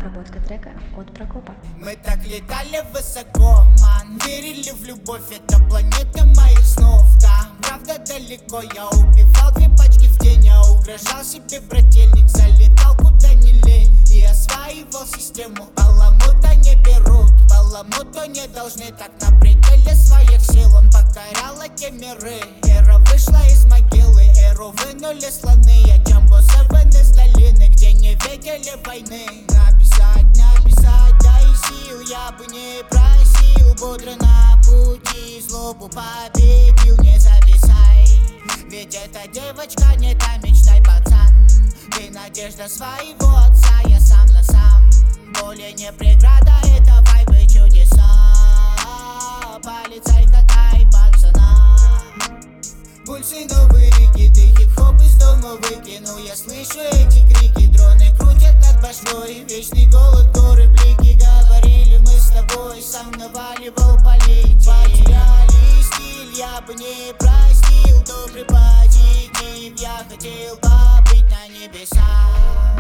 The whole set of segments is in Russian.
Обработка трека от Прокопа. Мы так летали высоко, ман, верили в любовь, это планета моих снов. Да, правда далеко, я убивал 2 пачки в день, я угрожал себе брательник, залетал куда не лень и осваивал систему. Баламута не берут, баламуту не должны, так на пределе своих сил он покорял эти миры. Эра вышла из могилы, эру вынули слоны, я Джамбо 7 из долины, где не видели войны. Написать, да и сил я бы не просил, бодро на пути, злобу победил, не зависай. Ведь эта девочка не та, мечтай, пацан. Ты надежда своего отца, я сам на сам. Более не преграда, это вайбы чудеса. Полицай, катай пацана. Пульсы, новые рекеты, хип-хоп из дома выкину. Я слышу эти крики, дроны крутят над башкой. Вечный голод, горы, блики, говорили мы с тобой. Сам наваливал политик. Потеряли стиль, я бы не простил. Добрый позитив, я хотел побыть на небесах.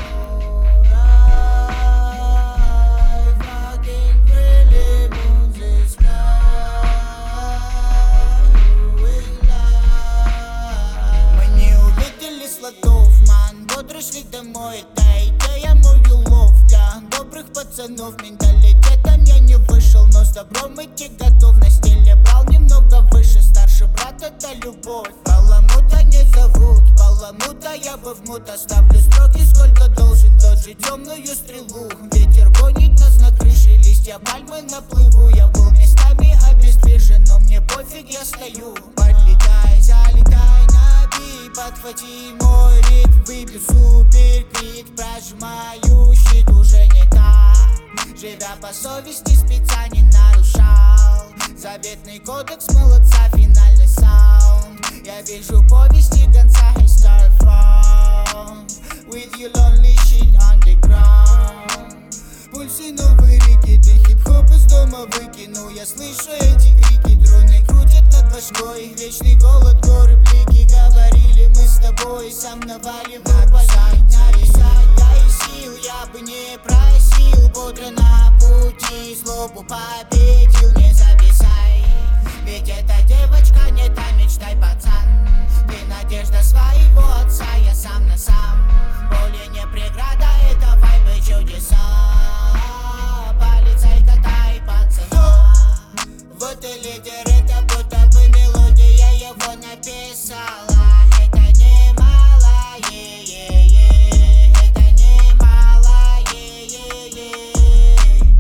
Бодро шли домой, это идея мою лов. Для добрых пацанов менталитетом я не вышел, но с добром идти готов. На стиле брал немного выше, старший брат это любовь. Баламута не зовут, баламута я бы в мут оставлю строки, сколько должен, даже темную стрелу. Ветер гонит нас на крыше, листья пальмы на плыву. Я был местами обездвижен, но мне пофиг, я стою. Подлетай, залетай на бит, подхвати мой ритм. Выбью супер крик, прожимаю щит, уже не так. Живя по совести, спеца не нарушал. Заветный кодекс молодца, финальный саунд. Я вижу повести гонца и Starfall. With you lonely shit on the ground. Пульсы, новые рекеты, хип-хоп из дома выкину. Я слышу эти крики, дроны крутят над башкой. Вечный голод, горы, блики, говорили мы с тобой. Сам наваливал написать, да и сил я бы не просил. Бодро на пути, злобу победил, не зависай. Ведь эта девочка не та, мечтай, пацан. Ты надежда своего отца, я сам на сам. Более не преграда, это вайбы чудеса. Полицай, катай пацана. Вот и лидер, это будто бы мелодия его написала. Это не мало, это не мало,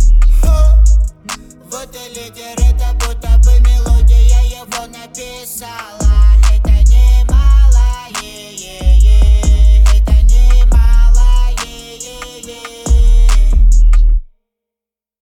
Вот и лидер, это будто бы мелодия его написала.